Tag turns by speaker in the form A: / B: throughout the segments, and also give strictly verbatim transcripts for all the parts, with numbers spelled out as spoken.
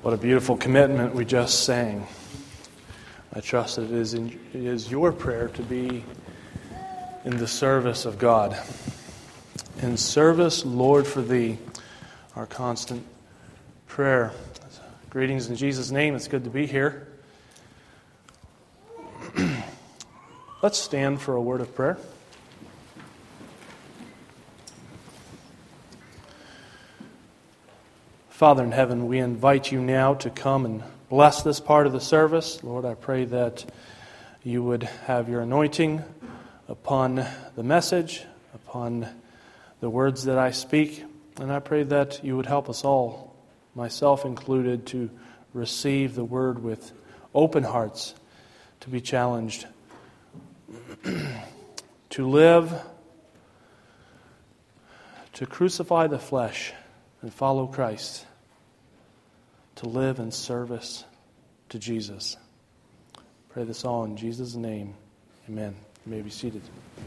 A: What a beautiful commitment we just sang. I trust that it is, in, it is your prayer to be in the service of God. In service, Lord, for Thee, our constant prayer. Greetings in Jesus' name. It's good to be here. Let's stand for a word of prayer. Father in heaven, we invite you now to come and bless this part of the service. Lord, I pray that you would have your anointing upon the message, upon the words that I speak, and I pray that you would help us all, myself included, to receive the word with open hearts, to be challenged, to live, to crucify the flesh and follow Christ, to live in service to Jesus. Pray this all in Jesus' name. Amen. You may be seated.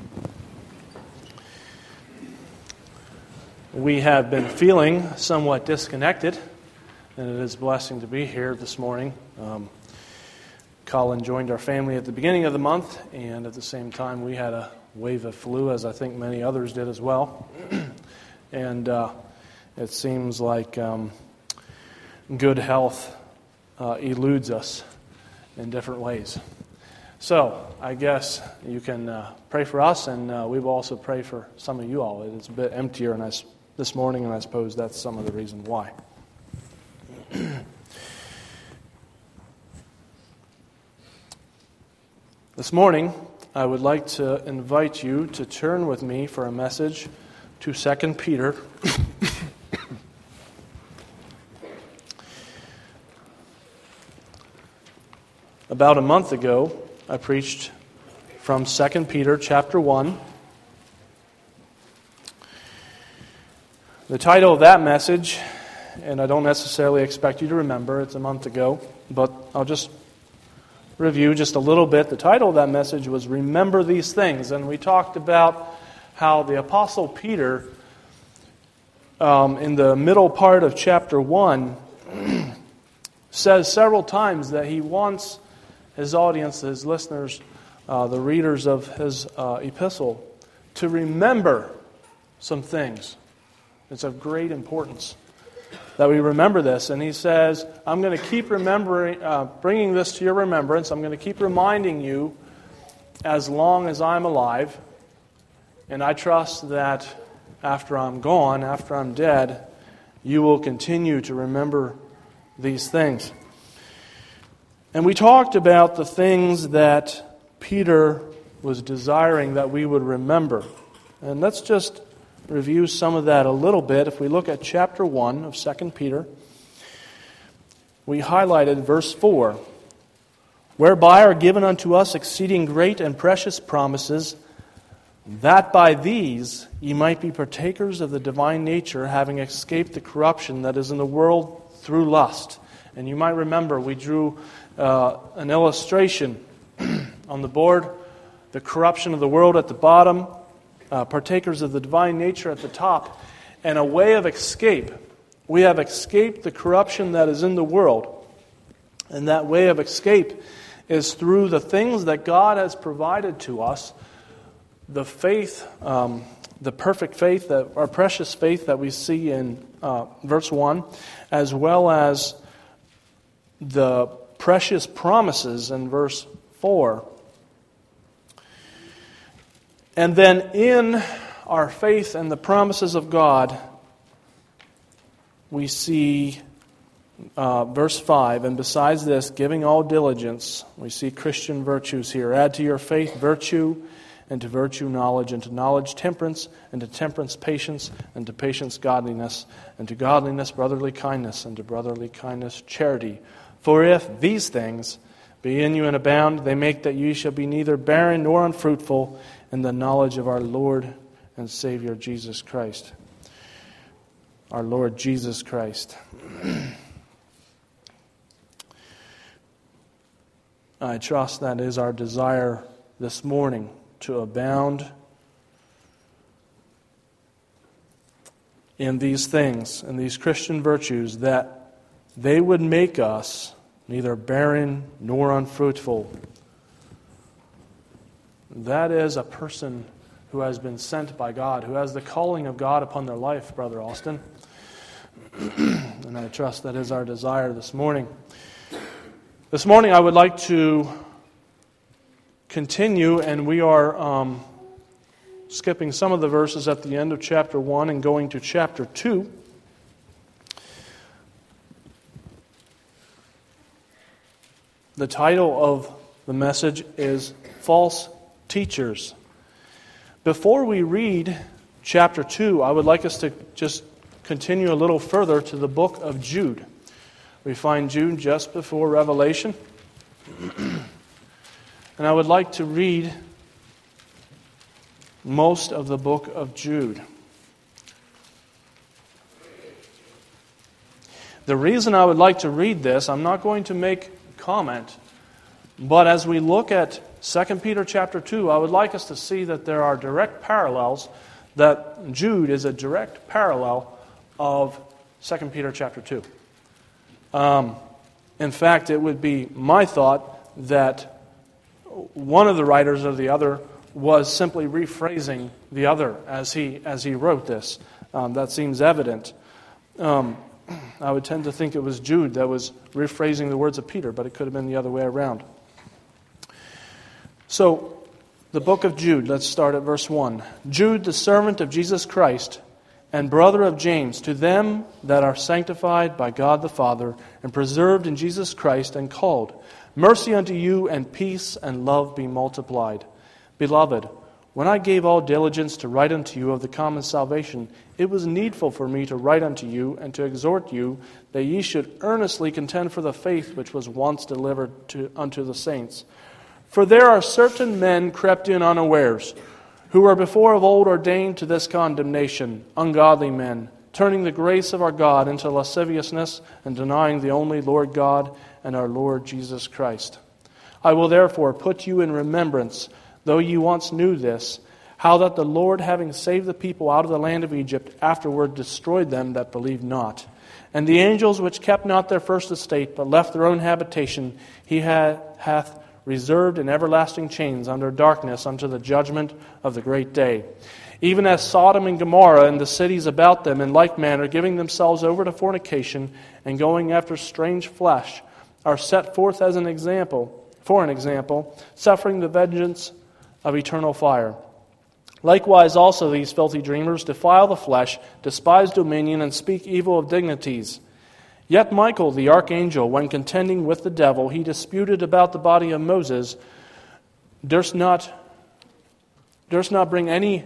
A: We have been feeling somewhat disconnected, and it is a blessing to be here this morning. Um, Colin joined our family at the beginning of the month, and at the same time we had a wave of flu, as I think many others did as well. and uh, it seems like um, good health uh, eludes us in different ways. So, I guess you can uh, pray for us, and uh, we will also pray for some of you all. It's a bit emptier and I, this morning, and I suppose that's some of the reason why. This morning, I would like to invite you to turn with me for a message to Second Peter. About a month ago, I preached from Second Peter chapter one. The title of that message, and I don't necessarily expect you to remember, it's a month ago, but I'll just review just a little bit. The title of that message was Remember These Things, and we talked about how the Apostle Peter, um, in the middle part of chapter one, says several times that he wants his audience, his listeners, uh, the readers of his uh, epistle, to remember some things. It's of great importance that we remember this. And he says, I'm going to keep remembering, uh, bringing this to your remembrance. I'm going to keep reminding you as long as I'm alive. And I trust that after I'm gone, after I'm dead, you will continue to remember these things. And we talked about the things that Peter was desiring that we would remember. And let's just review some of that a little bit. If we look at chapter one of Second Peter, we highlighted verse four, whereby are given unto us exceeding great and precious promises, that by these ye might be partakers of the divine nature, having escaped the corruption that is in the world through lust. And you might remember we drew uh, an illustration on the board, the corruption of the world at the bottom, uh, partakers of the divine nature at the top, and a way of escape. We have escaped the corruption that is in the world. And that way of escape is through the things that God has provided to us, the faith, um, the perfect faith, that our precious faith that we see in uh, verse one, as well as the precious promises in verse four. And then in our faith and the promises of God, we see uh, verse five, and besides this, giving all diligence, we see Christian virtues here. Add to your faith virtue, and to virtue knowledge, and to knowledge temperance, and to temperance patience, and to patience godliness, and to godliness brotherly kindness, and to brotherly kindness charity. For if these things be in you and abound, they make that you shall be neither barren nor unfruitful in the knowledge of our Lord and Savior Jesus Christ. Our Lord Jesus Christ. I trust that is our desire this morning, to abound in these things, in these Christian virtues, that they would make us neither barren nor unfruitful. That is a person who has been sent by God, who has the calling of God upon their life, Brother Austin. And I trust that is our desire this morning. This morning I would like to continue, and we are um, skipping some of the verses at the end of chapter one and going to chapter two. The title of the message is False Teachers. Before we read chapter two, I would like us to just continue a little further to the book of Jude. We find Jude just before Revelation. And I would like to read most of the book of Jude. The reason I would like to read this, I'm not going to make comment, but as we look at Second Peter chapter two, I would like us to see that there are direct parallels, that Jude is a direct parallel of Second Peter chapter two. Um, in fact, it would be my thought that one of the writers of the other was simply rephrasing the other as he as he wrote this. Um, that seems evident. Um, I would tend to think it was Jude that was rephrasing the words of Peter, but it could have been the other way around. So, the book of Jude, let's start at verse one. Jude, the servant of Jesus Christ, and brother of James, to them that are sanctified by God the Father, and preserved in Jesus Christ, and called, mercy unto you, and peace and love be multiplied. Beloved, when I gave all diligence to write unto you of the common salvation, it was needful for me to write unto you, and to exhort you, that ye should earnestly contend for the faith which was once delivered to, unto the saints. For there are certain men crept in unawares, who were before of old ordained to this condemnation, ungodly men, turning the grace of our God into lasciviousness, and denying the only Lord God and our Lord Jesus Christ. I will therefore put you in remembrance, though ye once knew this, how that the Lord, having saved the people out of the land of Egypt, afterward destroyed them that believed not. And the angels which kept not their first estate, but left their own habitation, he ha- hath reserved in everlasting chains under darkness unto the judgment of the great day. Even as Sodom and Gomorrah and the cities about them in like manner, giving themselves over to fornication and going after strange flesh, are set forth as an example, for an example, suffering the vengeance of eternal fire. Likewise also these filthy dreamers defile the flesh, despise dominion, and speak evil of dignities. Yet Michael, the archangel, when contending with the devil, he disputed about the body of Moses, durst not, durst not bring any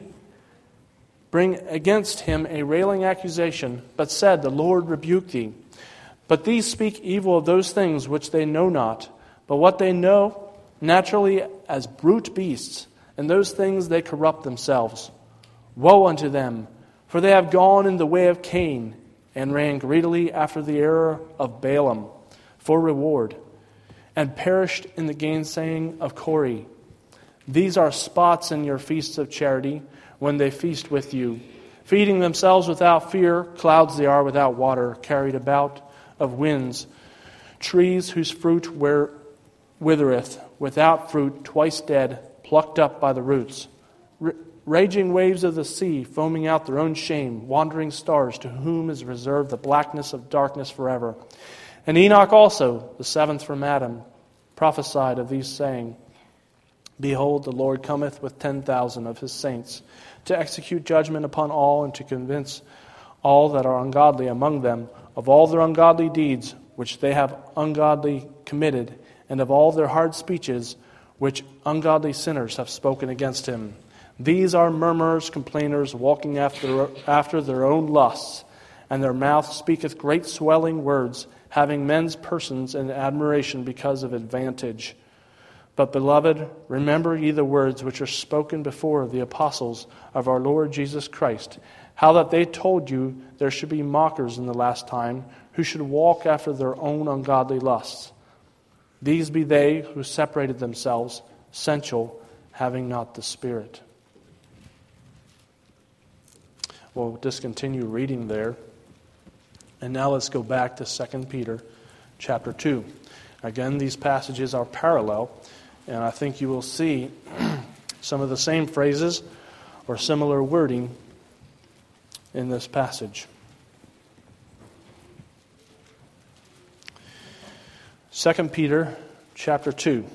A: bring against him a railing accusation, but said, the Lord rebuke thee. But these speak evil of those things which they know not, but what they know naturally as brute beasts, and those things they corrupt themselves. Woe unto them, for they have gone in the way of Cain, and ran greedily after the error of Balaam for reward, and perished in the gainsaying of Kori. These are spots in your feasts of charity, when they feast with you, feeding themselves without fear, clouds they are without water, carried about of winds, trees whose fruit where withereth, without fruit, twice dead, plucked up by the roots. R- Raging waves of the sea, foaming out their own shame, wandering stars, to whom is reserved the blackness of darkness forever. And Enoch also, the seventh from Adam, prophesied of these, saying, Behold, the Lord cometh with ten thousand of his saints, to execute judgment upon all, and to convince all that are ungodly among them of all their ungodly deeds which they have ungodly committed, and of all their hard speeches which ungodly sinners have spoken against him. These are murmurers, complainers, walking after, after their own lusts, and their mouth speaketh great swelling words, having men's persons in admiration because of advantage. But, beloved, remember ye the words which are spoken before the apostles of our Lord Jesus Christ, how that they told you there should be mockers in the last time, who should walk after their own ungodly lusts. These be they who separated themselves, sensual, having not the Spirit. We'll discontinue reading there And now let's go back to Second Peter chapter two. Again, these passages are parallel, and I think you will see some of the same phrases or similar wording in this passage. Second Peter chapter two.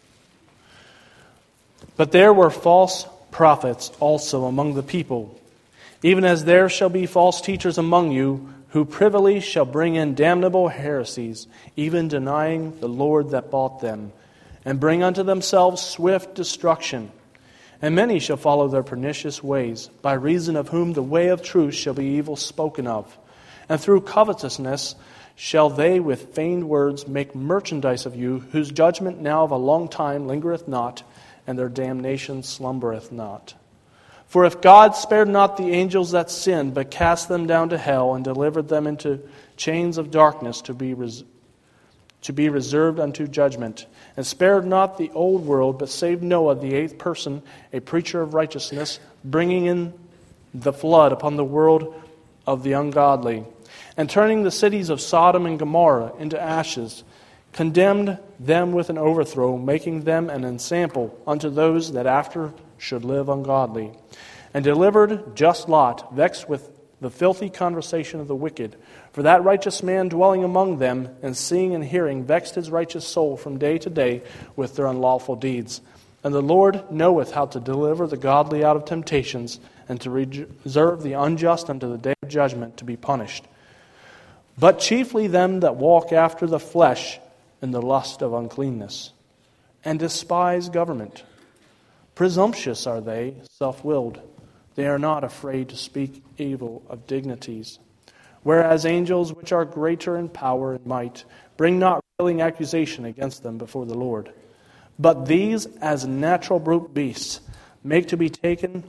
A: But there were false prophets also among the people, even as there shall be false teachers among you, who privily shall bring in damnable heresies, even denying the Lord that bought them, and bring unto themselves swift destruction. And many shall follow their pernicious ways, by reason of whom the way of truth shall be evil spoken of. And through covetousness shall they with feigned words make merchandise of you, whose judgment now of a long time lingereth not, and their damnation slumbereth not. For if God spared not the angels that sinned, but cast them down to hell, and delivered them into chains of darkness to be res- to be reserved unto judgment, and spared not the old world, but saved Noah, the eighth person, a preacher of righteousness, bringing in the flood upon the world of the ungodly, and turning the cities of Sodom and Gomorrah into ashes, condemned them with an overthrow, making them an ensample unto those that after should live ungodly, and delivered just Lot, vexed with the filthy conversation of the wicked. For that righteous man dwelling among them, and seeing and hearing, vexed his righteous soul from day to day with their unlawful deeds. And the Lord knoweth how to deliver the godly out of temptations, and to reserve the unjust unto the day of judgment to be punished. But chiefly them that walk after the flesh in the lust of uncleanness, and despise government. Presumptuous are they, self-willed. They are not afraid to speak evil of dignities. Whereas angels, which are greater in power and might, bring not railing accusation against them before the Lord. But these, as natural brute beasts, make to be taken,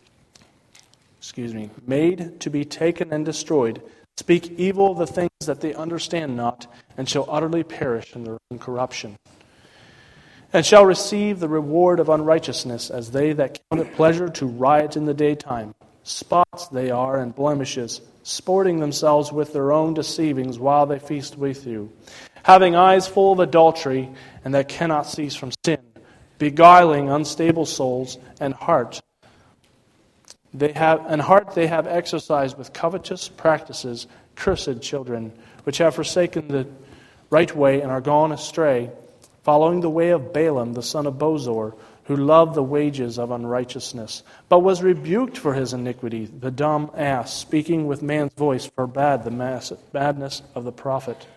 A: excuse me, made to be taken and destroyed, speak evil of the things that they understand not, and shall utterly perish in their own corruption. And shall receive the reward of unrighteousness, as they that count it pleasure to riot in the daytime. Spots they are and blemishes, sporting themselves with their own deceivings while they feast with you, having eyes full of adultery, and that cannot cease from sin, beguiling unstable souls, and heart they have and heart they have exercised with covetous practices, cursed children, which have forsaken the right way and are gone astray, following the way of Balaam the son of Bosor, who loved the wages of unrighteousness, but was rebuked for his iniquity. The dumb ass, speaking with man's voice, forbade the mass, madness of the prophet.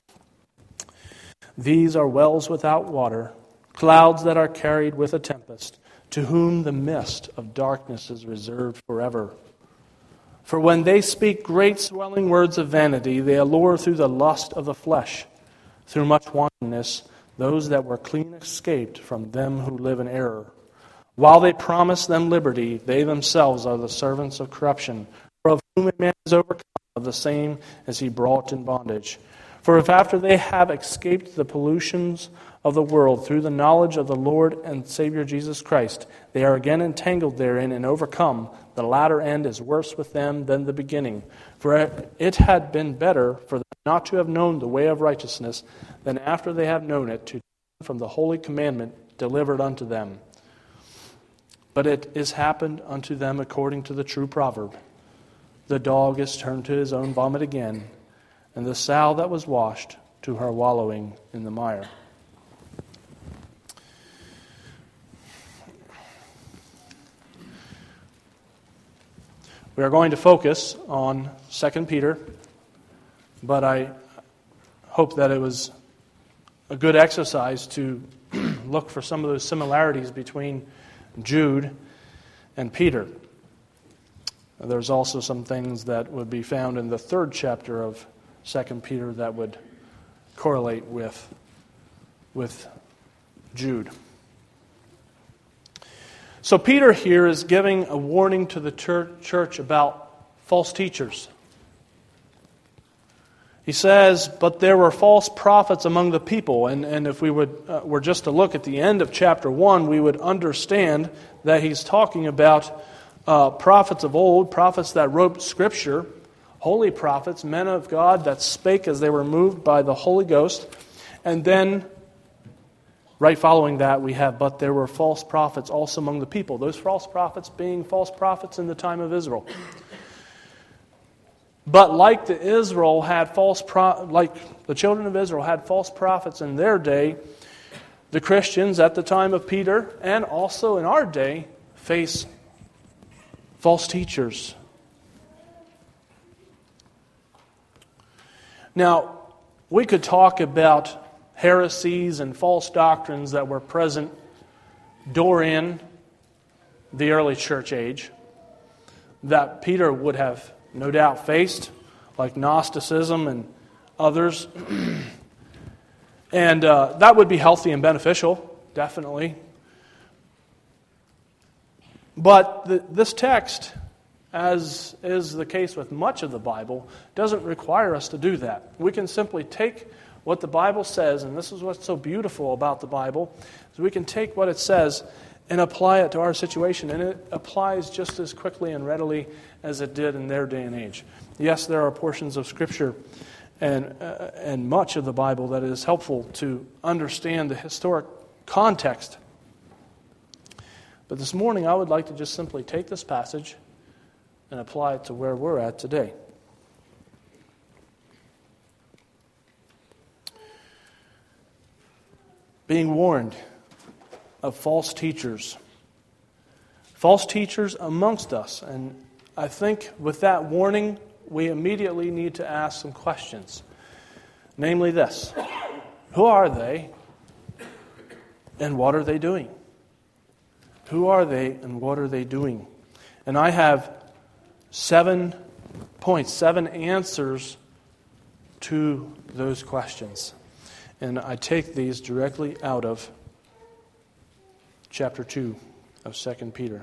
A: These are wells without water, clouds that are carried with a tempest, to whom the mist of darkness is reserved forever. For when they speak great swelling words of vanity, they allure through the lust of the flesh, through much wantonness, those that were clean escaped from them who live in error. While they promise them liberty, they themselves are the servants of corruption. For of whom a man is overcome, of the same as he brought in bondage. For if after they have escaped the pollutions of the world through the knowledge of the Lord and Savior Jesus Christ, they are again entangled therein and overcome, the latter end is worse with them than the beginning. For it had been better for them not to have known the way of righteousness than after they have known it to turn from the holy commandment delivered unto them. But it is happened unto them according to the true proverb, the dog is turned to his own vomit again, and the sow that was washed to her wallowing in the mire. We are going to focus on Second Peter, but I hope that it was a good exercise to look for some of those similarities between Jude and Peter. There's also some things that would be found in the third chapter of Second Peter that would correlate with, with Jude. So Peter here is giving a warning to the church about false teachers. He says, but there were false prophets among the people. And, and if we would uh, were just to look at the end of chapter one, we would understand that he's talking about uh, prophets of old, prophets that wrote Scripture holy prophets, men of God that spake as they were moved by the Holy Ghost. And then, right following that, we have, but there were false prophets also among the people. Those false prophets being false prophets in the time of Israel. But like the Israel had false pro- like the children of Israel had false prophets in their day, the Christians at the time of Peter and also in our day face false teachers. Now, we could talk about heresies and false doctrines that were present during the early church age that Peter would have no doubt faced, like Gnosticism and others. And uh, that would be healthy and beneficial, definitely. But the, this text, as is the case with much of the Bible, doesn't require us to do that. We can simply take what the Bible says, and this is what's so beautiful about the Bible, is we can take what it says and apply it to our situation, and it applies just as quickly and readily as it did in their day and age. Yes, there are portions of Scripture and uh, and much of the Bible that is helpful to understand the historic context. But this morning I would like to just simply take this passage and apply it to where we're at today. Being warned of false teachers. False teachers amongst us. And I think with that warning, we immediately need to ask some questions. Namely this: who are they and what are they doing? Who are they and what are they doing? And I have seven points, seven answers to those questions. And I take these directly out of chapter two of Second Peter.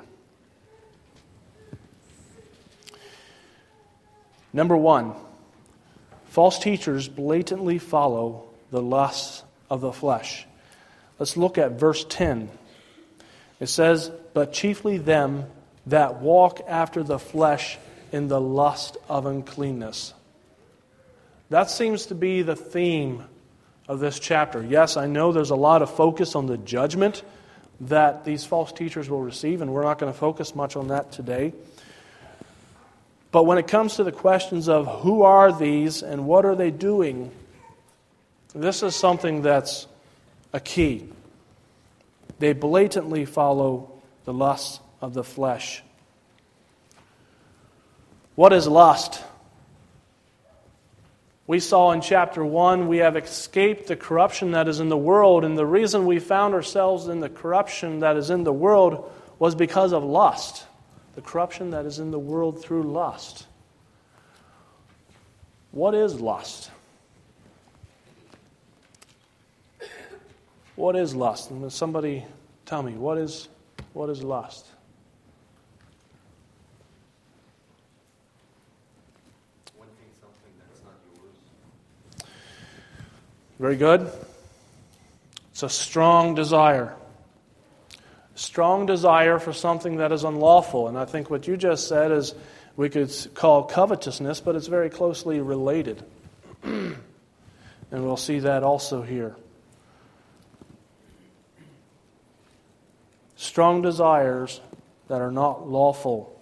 A: Number one, false teachers blatantly follow the lusts of the flesh. Let's look at verse ten. It says, but chiefly them that walk after the flesh in the lust of uncleanness. That seems to be the theme of this chapter. Yes, I know there's a lot of focus on the judgment that these false teachers will receive, and we're not going to focus much on that today. But when it comes to the questions of who are these and what are they doing, this is something that's a key. They blatantly follow the lusts of the flesh. What is lust? We saw in chapter one, we have escaped the corruption that is in the world, and the reason we found ourselves in the corruption that is in the world was because of lust. The corruption that is in the world through lust. What is lust? What is lust? And somebody tell me, what is what is lust?
B: Wanting something that's not yours.
A: Very good. It's a strong desire. Strong desire for something that is unlawful. And I think what you just said is we could call covetousness, but it's very closely related. And we'll see that also here. Strong desires that are not lawful.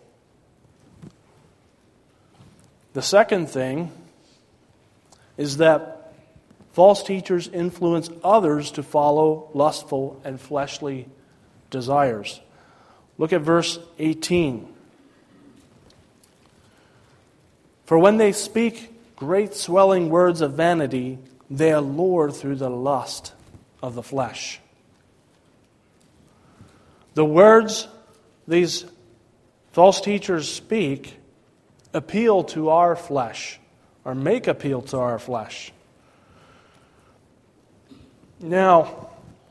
A: The second thing is that false teachers influence others to follow lustful and fleshly desires. Look at verse eighteen. For when they speak great swelling words of vanity, they allure through the lust of the flesh. The words these false teachers speak appeal to our flesh, or make appeal to our flesh. Now,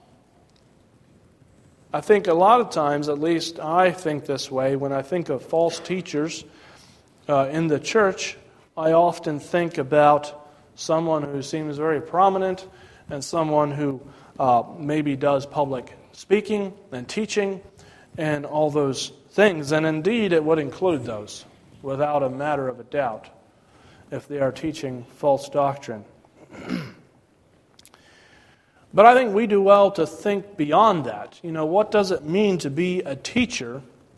A: I think a lot of times, at least I think this way, when I think of false teachers uh, in the church, I often think about someone who seems very prominent and someone who uh, maybe does public speaking and teaching and all those things. And indeed, it would include those, without a matter of a doubt. if they are teaching false doctrine. But I think we do well to think beyond that. You know, what does it mean to be a teacher?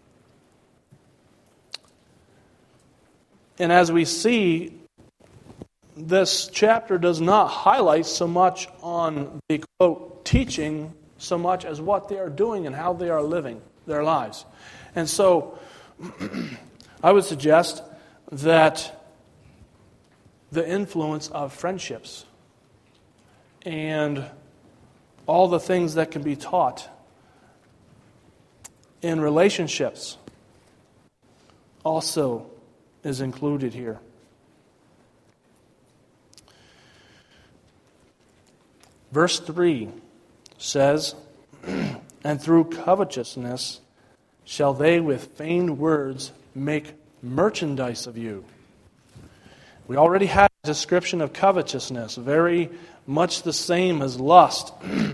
A: And as we see, this chapter does not highlight so much on the, quote, teaching, so much as what they are doing and how they are living their lives. And so, I would suggest that the influence of friendships and all the things that can be taught in relationships also is included here. Verse three says, "And through covetousness shall they with feigned words make merchandise of you." We already had a description of covetousness, very much the same as lust.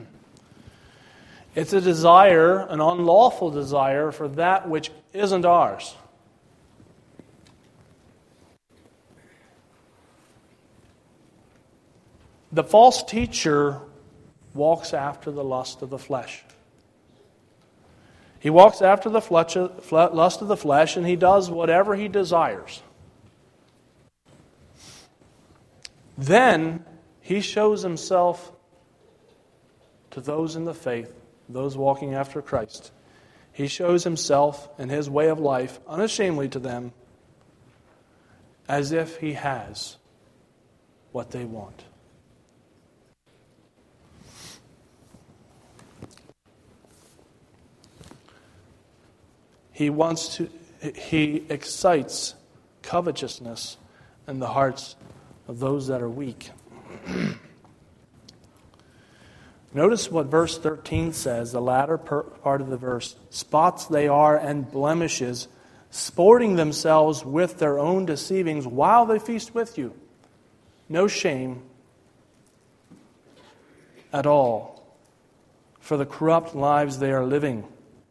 A: It's a desire, an unlawful desire for that which isn't ours. The false teacher walks after the lust of the flesh. He walks after the lust of the flesh, and he does whatever he desires. Then he shows himself to those in the faith, those walking after Christ. He shows himself and his way of life unashamedly to them as if he has what they want. He wants to, he excites covetousness in the hearts of those that are weak. Notice what verse thirteen says, the latter part of the verse. "Spots they are and blemishes, sporting themselves with their own deceivings while they feast with you." No shame at all for the corrupt lives they are living.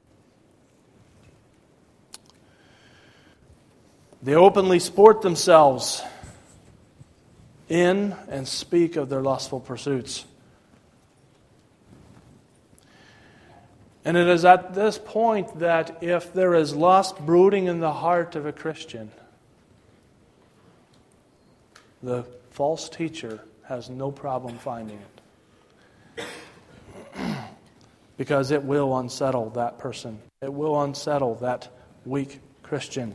A: They openly sport themselves in and speak of their lustful pursuits. And it is at this point that if there is lust brooding in the heart of a Christian, the false teacher has no problem finding it. Because it will unsettle that person. It will unsettle that weak Christian.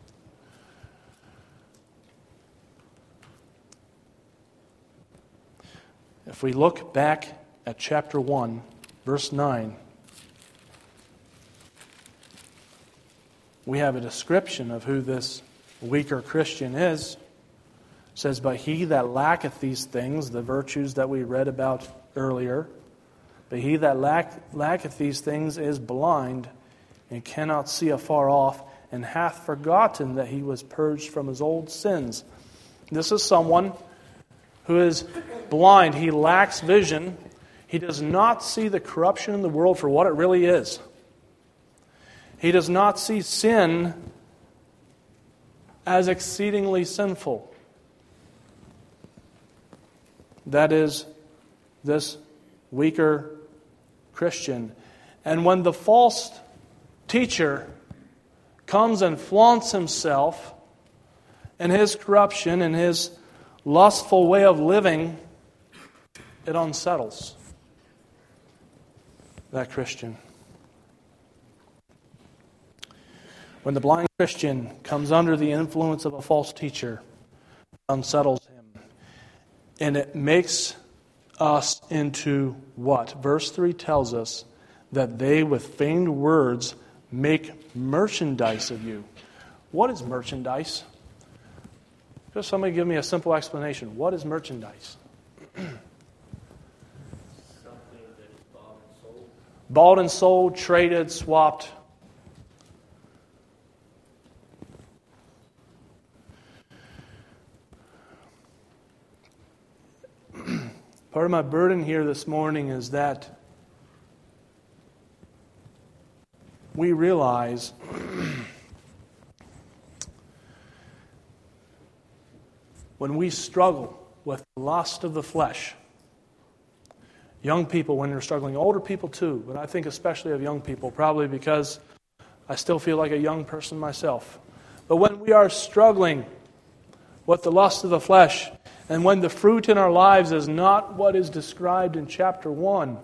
A: If we look back at chapter one, verse nine, we have a description of who this weaker Christian is. It says, "But he that lacketh these things," the virtues that we read about earlier, "but he that lack, lacketh these things is blind, and cannot see afar off, and hath forgotten that he was purged from his old sins." This is someone who is blind. He lacks vision. He does not see the corruption in the world for what it really is. He does not see sin as exceedingly sinful. That is this weaker Christian. And when the false teacher comes and flaunts himself and his corruption and his lustful way of living, it unsettles that Christian. When the blind Christian comes under the influence of a false teacher, it unsettles him. And it makes us into what? Verse three tells us that they with feigned words make merchandise of you. What is merchandise? Just somebody give me a simple explanation. What is merchandise?
B: Something that is bought and sold.
A: Bought and sold, traded, swapped. Part of my burden here this morning is that we realize when we struggle with the lust of the flesh, young people when they're struggling, older people too, but I think especially of young people, probably because I still feel like a young person myself. But when we are struggling with the lust of the flesh, and when the fruit in our lives is not what is described in chapter one,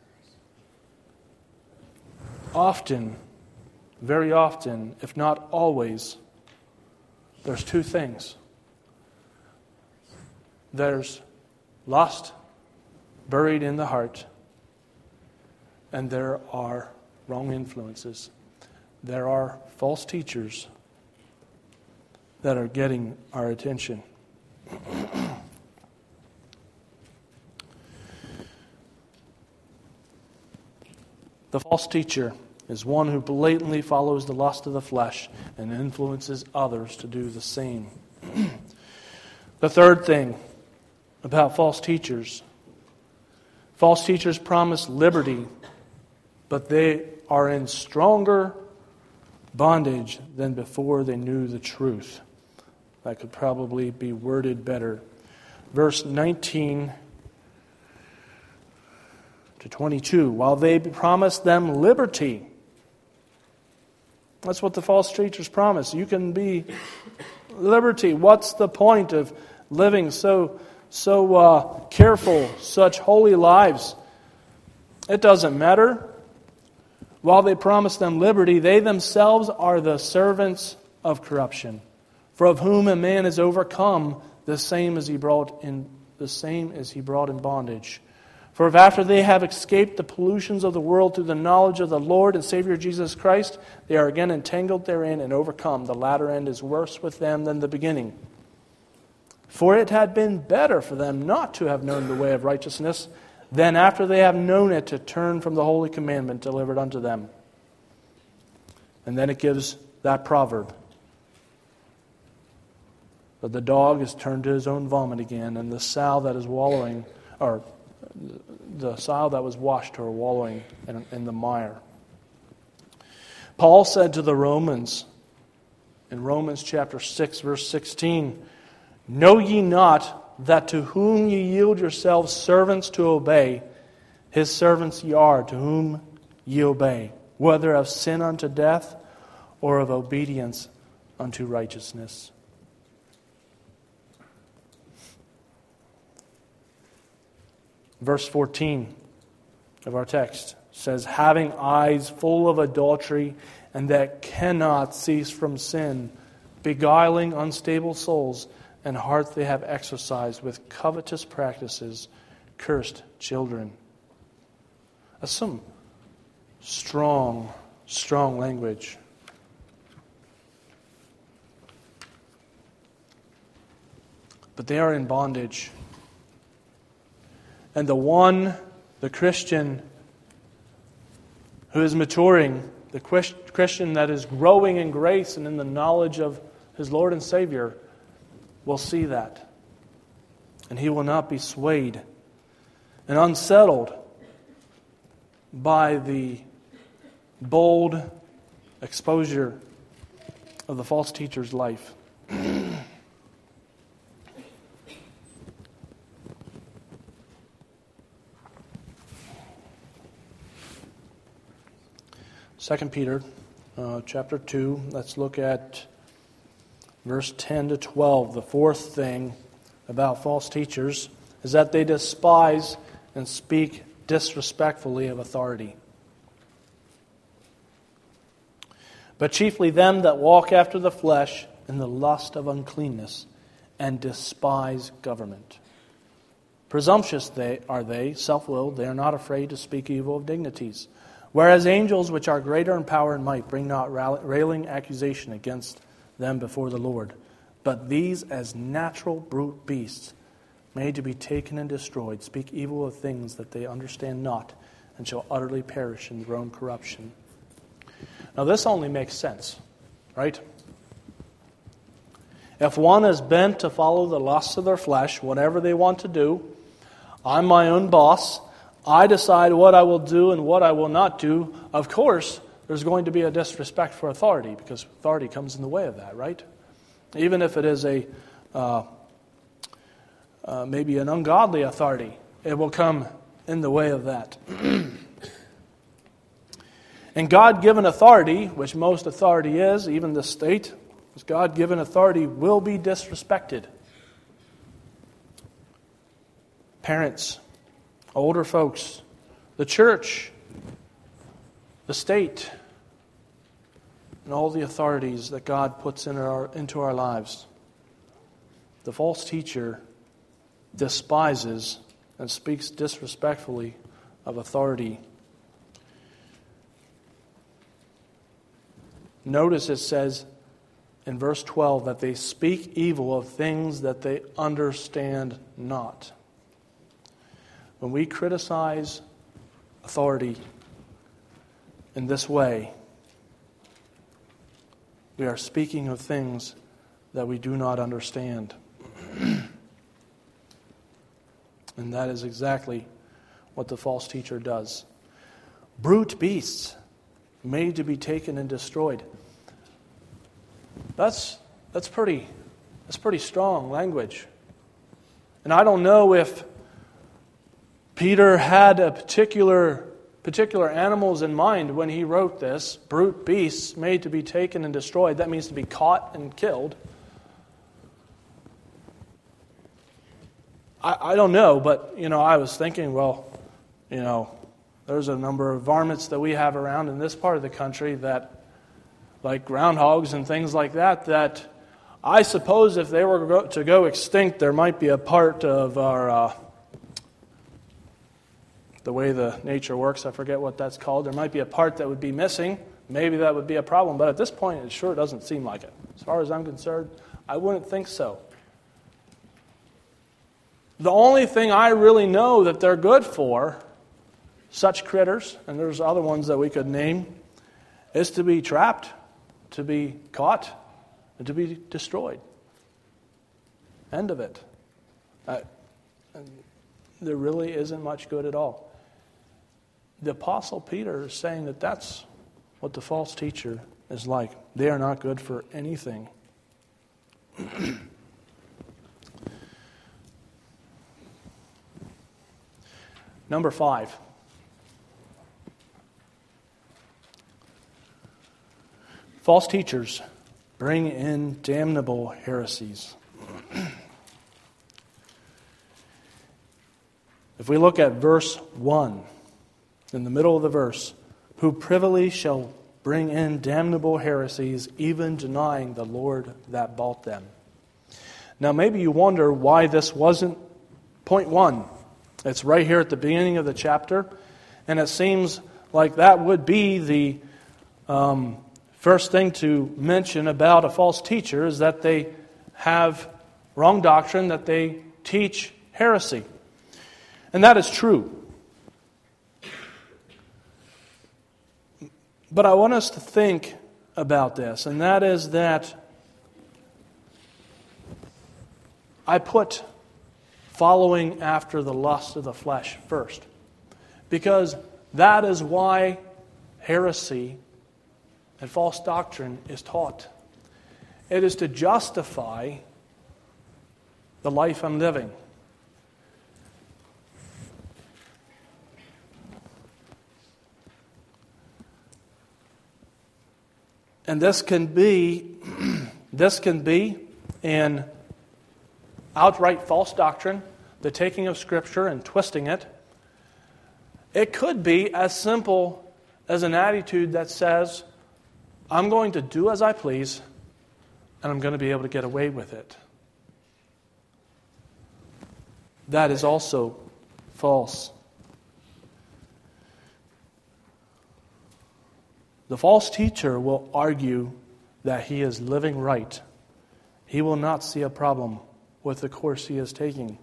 A: often, very often, if not always, there's two things. There's lust buried in the heart, and there are wrong influences. There are false teachers that are getting our attention. The false teacher is one who blatantly follows the lust of the flesh and influences others to do the same. The third thing about false teachers, false teachers promise liberty, but they are in stronger bondage than before they knew the truth. That could probably be worded better. Verse nineteen to twenty-two. While they promise them liberty. That's what the false teachers promise. You can be liberty. What's the point of living so so uh, careful, such holy lives? It doesn't matter. While they promise them liberty, they themselves are the servants of corruption. For of whom a man is overcome, the same as he brought in the same as he brought in bondage. For if after they have escaped the pollutions of the world through the knowledge of the Lord and Savior Jesus Christ, they are again entangled therein and overcome, the latter end is worse with them than the beginning. For it had been better for them not to have known the way of righteousness, than after they have known it to turn from the holy commandment delivered unto them. And then it gives that proverb. But the dog is turned to his own vomit again, and the sow that is wallowing, or the sow that was washed or wallowing in, in the mire. Paul said to the Romans, in Romans chapter six, verse sixteen, know ye not that to whom ye yield yourselves servants to obey, his servants ye are to whom ye obey, whether of sin unto death or of obedience unto righteousness. Verse fourteen of our text says, having eyes full of adultery and that cannot cease from sin, beguiling unstable souls, and hearts they have exercised with covetous practices, cursed children. That's some strong, strong language. But they are in bondage. And the one, the Christian who is maturing, the Christian that is growing in grace and in the knowledge of his Lord and Savior, will see that. And he will not be swayed and unsettled by the bold exposure of the false teacher's life. Second Peter, uh, chapter two. Let's look at verse ten to twelve. The fourth thing about false teachers is that they despise and speak disrespectfully of authority. But chiefly them that walk after the flesh in the lust of uncleanness and despise government. Presumptuous they are they, self-willed, they are not afraid to speak evil of dignities. Whereas angels, which are greater in power and might, bring not railing accusation against them before the Lord. But these, as natural brute beasts, made to be taken and destroyed, speak evil of things that they understand not, and shall utterly perish in their own corruption. Now this only makes sense, right? If one is bent to follow the lusts of their flesh, whatever they want to do, I'm my own boss, I decide what I will do and what I will not do, of course, there's going to be a disrespect for authority, because authority comes in the way of that, right? Even if it is a uh, uh, maybe an ungodly authority. It will come in the way of that. And God-given authority, which most authority is, even the state, God-given authority will be disrespected. Parents, older folks, the church, the state, and all the authorities that God puts in our, into our lives. The false teacher despises and speaks disrespectfully of authority. Notice it says in verse twelve that they speak evil of things that they understand not. When we criticize authority in this way, we are speaking of things that we do not understand. And that is exactly what the false teacher does. Brute beasts, made to be taken and destroyed. That's that's pretty that's pretty strong language. And I don't know if Peter had a particular particular animals in mind when he wrote this. Brute beasts made to be taken and destroyed. That means to be caught and killed. I, I don't know, but you know, I was thinking, well, you know, there's a number of varmints that we have around in this part of the country that, like groundhogs and things like that, that I suppose if they were to go extinct, there might be a part of our, uh, the way the nature works, I forget what that's called, there might be a part that would be missing. Maybe that would be a problem, but at this point, it sure doesn't seem like it. As far as I'm concerned, I wouldn't think so. The only thing I really know that they're good for, such critters, and there's other ones that we could name, is to be trapped, to be caught, and to be destroyed. End of it. Uh, there really isn't much good at all. The Apostle Peter is saying that that's what the false teacher is like. They are not good for anything. Number five. False teachers bring in damnable heresies. If we look at verse one, in the middle of the verse, who privily shall bring in damnable heresies, even denying the Lord that bought them. Now maybe you wonder why this wasn't point one. It's right here at the beginning of the chapter, and it seems like that would be the um, first thing to mention about a false teacher, is that they have wrong doctrine, that they teach heresy. And that is true. But I want us to think about this, and that is that I put following after the lust of the flesh first, because that is why heresy and false doctrine is taught. It is to justify the life I'm living. And this can be, this can be in outright false doctrine, the taking of Scripture and twisting it. It could be as simple as an attitude that says, I'm going to do as I please, and I'm going to be able to get away with it. That is also false. The false teacher will argue that he is living right. He will not see a problem with the course he is taking.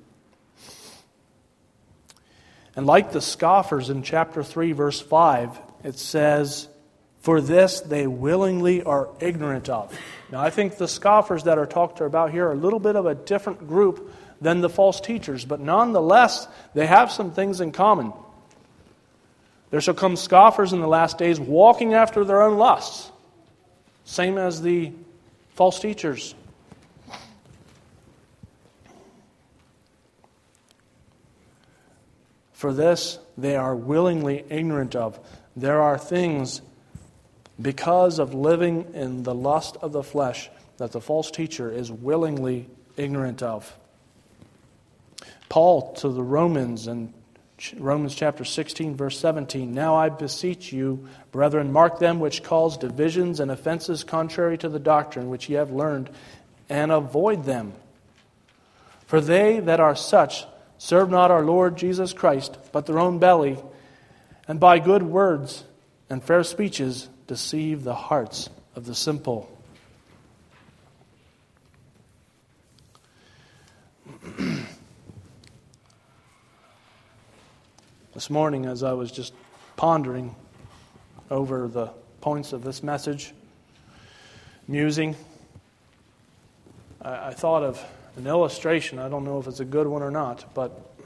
A: And like the scoffers in chapter three, verse five, it says, for this they willingly are ignorant of. Now I think the scoffers that are talked about here are a little bit of a different group than the false teachers, but nonetheless, they have some things in common. There shall come scoffers in the last days, walking after their own lusts, same as the false teachers. For this they are willingly ignorant of. There are things, because of living in the lust of the flesh, that the false teacher is willingly ignorant of. Paul to the Romans in Romans chapter sixteen, verse seventeen, Now I beseech you, brethren, mark them which cause divisions and offenses contrary to the doctrine which ye have learned, and avoid them. For they that are such serve not our Lord Jesus Christ, but their own belly, and by good words and fair speeches deceive the hearts of the simple. This morning, as I was just pondering over the points of this message, musing, I, I thought of an illustration. I don't know if it's a good one or not, but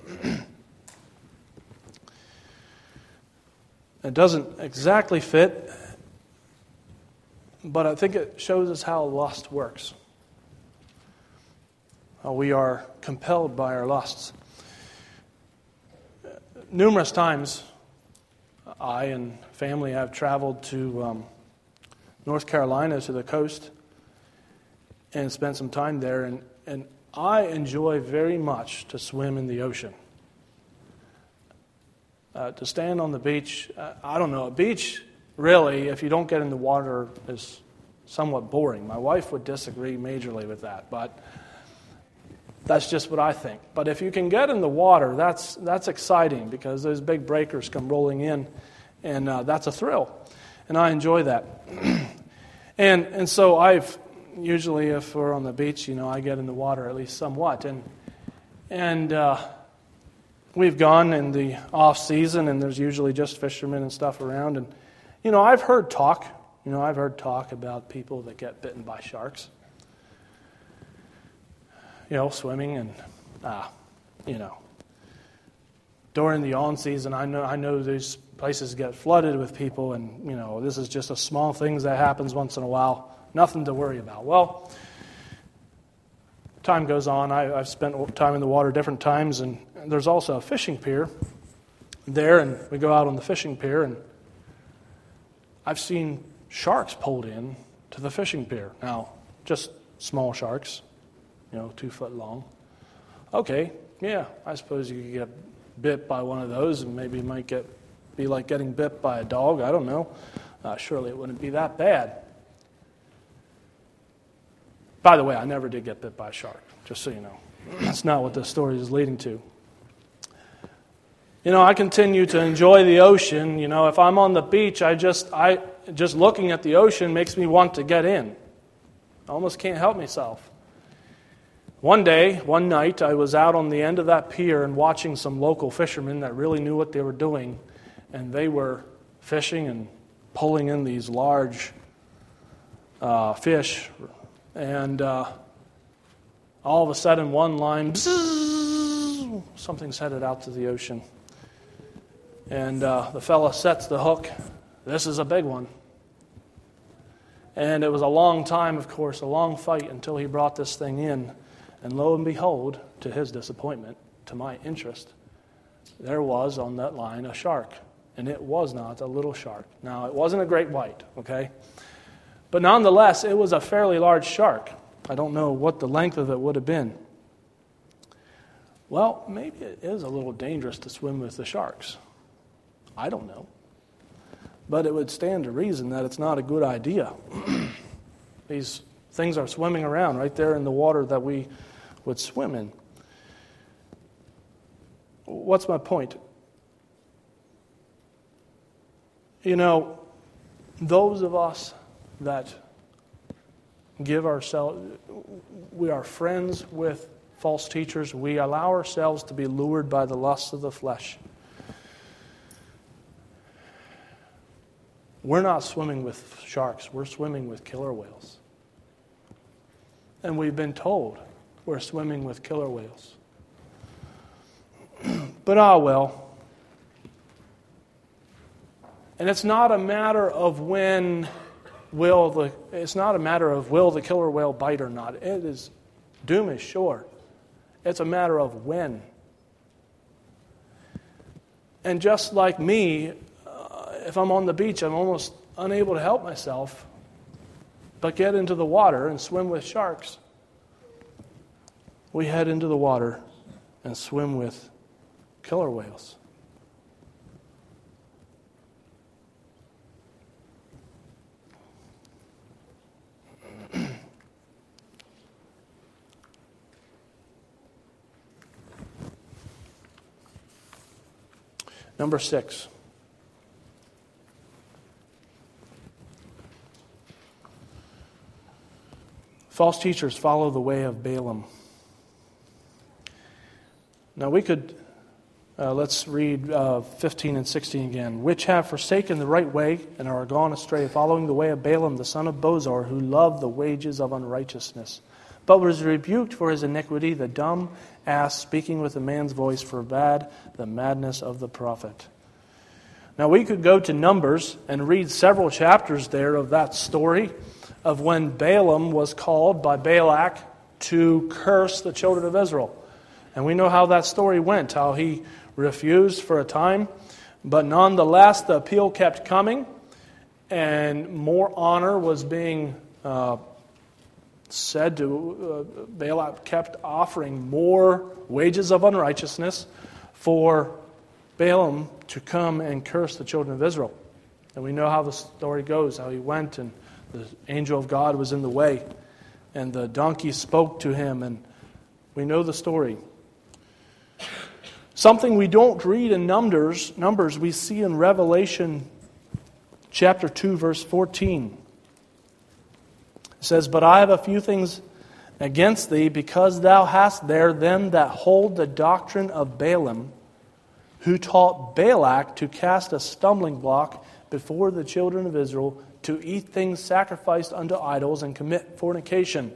A: it doesn't exactly fit, but I think it shows us how lust works. How we are compelled by our lusts. Numerous times, I and family have traveled to um, North Carolina, to the coast, and spent some time there. And, and I enjoy very much to swim in the ocean. Uh, to stand on the beach, uh, I don't know, a beach, really, if you don't get in the water, is somewhat boring. My wife would disagree majorly with that, but that's just what I think. But if you can get in the water, that's that's exciting because those big breakers come rolling in, and uh, that's a thrill. And I enjoy that. and and so I've, usually if we're on the beach, you know, I get in the water at least somewhat. And and uh, we've gone in the off season, and there's usually just fishermen and stuff around. And, you know, I've heard talk, you know, I've heard talk about people that get bitten by sharks. You know, swimming and, uh, you know, during the on season, I know I know these places get flooded with people, and, you know, this is just a small thing that happens once in a while. Nothing to worry about. Well, time goes on. I, I've spent time in the water different times, and there's also a fishing pier there, and we go out on the fishing pier, and I've seen sharks pulled in to the fishing pier. Now, just small sharks. You know, two foot long. Okay, yeah, I suppose you could get bit by one of those, and maybe it might get be like getting bit by a dog. I don't know. Uh, surely it wouldn't be that bad. By the way, I never did get bit by a shark, just so you know. That's not what this story is leading to. You know, I continue to enjoy the ocean. You know, if I'm on the beach, I just I just looking at the ocean makes me want to get in. I almost can't help myself. One day, one night, I was out on the end of that pier and watching some local fishermen that really knew what they were doing, and they were fishing and pulling in these large uh, fish, and uh, all of a sudden, one line, bzzz, something's headed out to the ocean, and uh, the fella sets the hook. This is a big one. And it was a long time, of course, a long fight until he brought this thing in. And lo and behold, to his disappointment, to my interest, there was on that line a shark. And it was not a little shark. Now, it wasn't a great white, okay? But nonetheless, it was a fairly large shark. I don't know what the length of it would have been. Well, maybe it is a little dangerous to swim with the sharks. I don't know. But it would stand to reason that it's not a good idea. These things are swimming around right there in the water that we would swim in. What's my point? You know, those of us that give ourselves, we are friends with false teachers, we allow ourselves to be lured by the lusts of the flesh. We're not swimming with sharks, we're swimming with killer whales. And we've been told we're swimming with killer whales. But ah, well. And it's not a matter of when will the, it's not a matter of will the killer whale bite or not. It is, doom is sure. It's a matter of when. And just like me, uh, if I'm on the beach, I'm almost unable to help myself but get into the water and swim with sharks. We head into the water and swim with killer whales. Number six. False teachers follow the way of Balaam. Now we could, uh, let's read uh, fifteen and sixteen again. Which have forsaken the right way and are gone astray, following the way of Balaam, the son of Bozor, who loved the wages of unrighteousness, but was rebuked for his iniquity. The dumb ass, speaking with a man's voice, forbade the madness of the prophet. Now we could go to Numbers and read several chapters there of that story of when Balaam was called by Balak to curse the children of Israel. And we know how that story went, how he refused for a time, but nonetheless the appeal kept coming, and more honor was being uh, said to, uh, Balak kept offering more wages of unrighteousness for Balaam to come and curse the children of Israel. And we know how the story goes, how he went and the angel of God was in the way, and the donkey spoke to him, and we know the story. Something we don't read in Numbers, Numbers we see in Revelation chapter two, verse fourteen. It says, "But I have a few things against thee, because thou hast there them that hold the doctrine of Balaam, who taught Balak to cast a stumbling block before the children of Israel, to eat things sacrificed unto idols and commit fornication."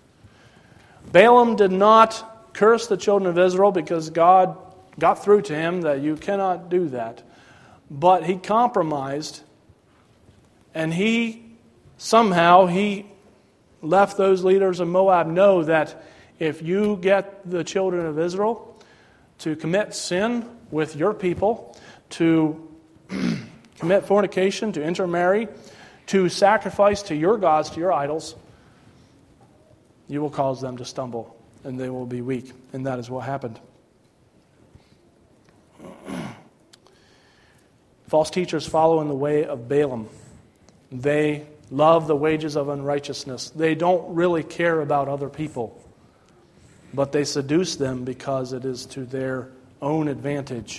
A: Balaam did not curse the children of Israel because God got through to him that you cannot do that. But he compromised, and he somehow he left those leaders of Moab know that if you get the children of Israel to commit sin with your people, to commit fornication, to intermarry, to sacrifice to your gods, to your idols, you will cause them to stumble, and they will be weak. And that is what happened. False teachers follow in the way of Balaam. They love the wages of unrighteousness. They don't really care about other people, but they seduce them because it is to their own advantage.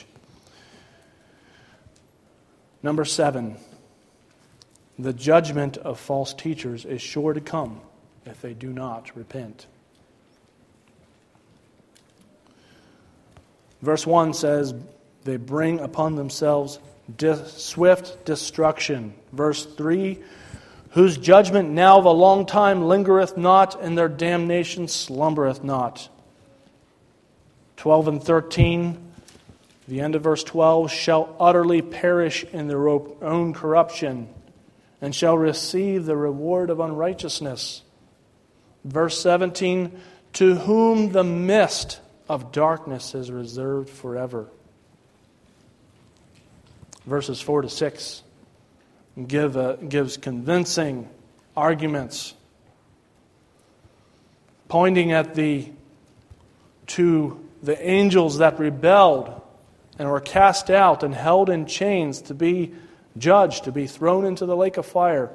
A: Number seven. The judgment of false teachers is sure to come if they do not repent. Verse one says, they bring upon themselves dis- swift destruction. Verse three, whose judgment now of a long time lingereth not, and their damnation slumbereth not. twelve and thirteen, the end of verse twelve, shall utterly perish in their own corruption, and shall receive the reward of unrighteousness. Verse seventeen, to whom the mist of darkness is reserved forever. Verses four to six give a, gives convincing arguments pointing at the to the angels that rebelled and were cast out and held in chains to be judged, to be thrown into the lake of fire.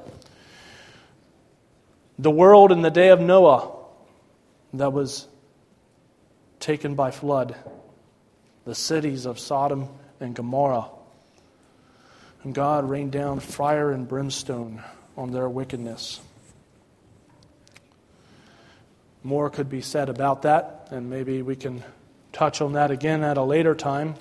A: The world in the day of Noah that was taken by flood. The cities of Sodom and Gomorrah. And God rained down fire and brimstone on their wickedness. More could be said about that, and maybe we can touch on that again at a later time.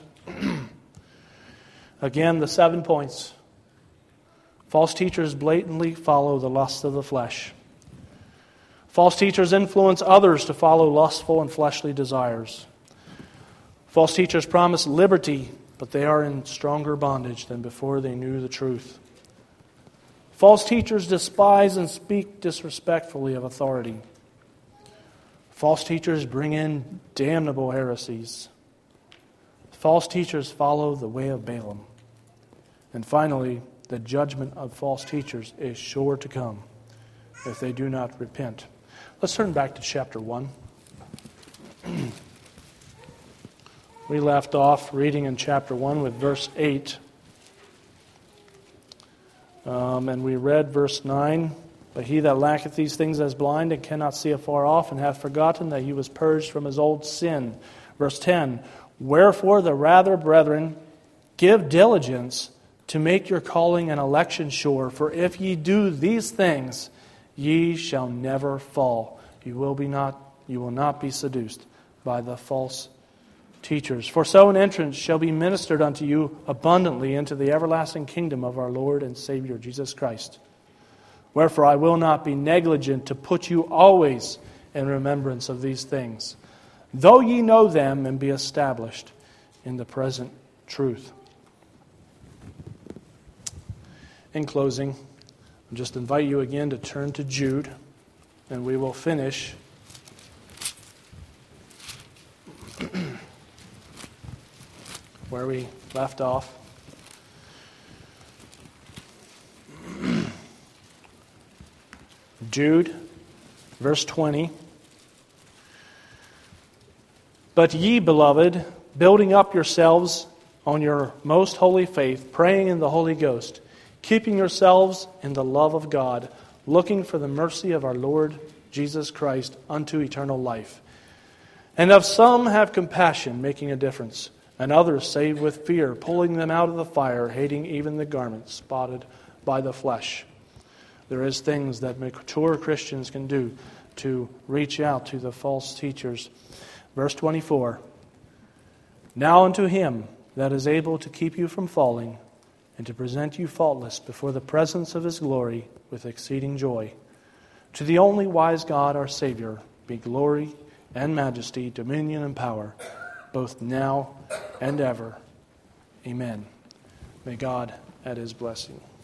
A: Again, the seven points. False teachers blatantly follow the lust of the flesh. False teachers influence others to follow lustful and fleshly desires. False teachers promise liberty, but they are in stronger bondage than before they knew the truth. False teachers despise and speak disrespectfully of authority. False teachers bring in damnable heresies. false teachers follow the way of Balaam. And finally, the judgment of false teachers is sure to come if they do not repent. Let's turn back to chapter one. We left off reading in chapter one with verse eight. Um, and we read verse nine. But he that lacketh these things is blind and cannot see afar off, and hath forgotten that he was purged from his old sin. Verse ten. Wherefore the rather, brethren, give diligence to make your calling and election sure. For if ye do these things, ye shall never fall. You will be not, you will not be seduced by the false teachers. For so an entrance shall be ministered unto you abundantly into the everlasting kingdom of our Lord and Savior Jesus Christ. Wherefore I will not be negligent to put you always in remembrance of these things, though ye know them and be established in the present truth. In closing, I'll just invite you again to turn to Jude, and we will finish where we left off. Jude, verse twenty. But ye, beloved, building up yourselves on your most holy faith, praying in the Holy Ghost, keeping yourselves in the love of God, looking for the mercy of our Lord Jesus Christ unto eternal life. And of some have compassion, making a difference, and others save with fear, pulling them out of the fire, hating even the garments spotted by the flesh. There is things that mature Christians can do to reach out to the false teachers. Verse twenty-four. Now unto him that is able to keep you from falling, and to present you faultless before the presence of his glory with exceeding joy. To the only wise God, our Savior, be glory and majesty, dominion and power, both now and ever. Amen. May God add his blessing.